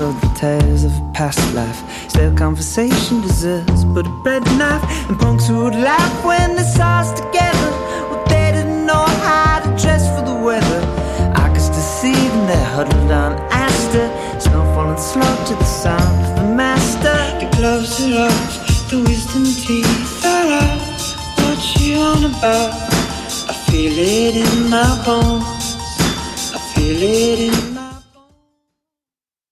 of the tales of a past life. Still conversation deserves but a bread knife. And punks who would laugh when they saw us together. Well, they didn't know how to dress for the weather. I could still see them there huddled on Astor. Snow falling slow to the sound of the master. The gloves are off, the wisdom teeth are out. What you on about? I feel it in my bones, I feel it in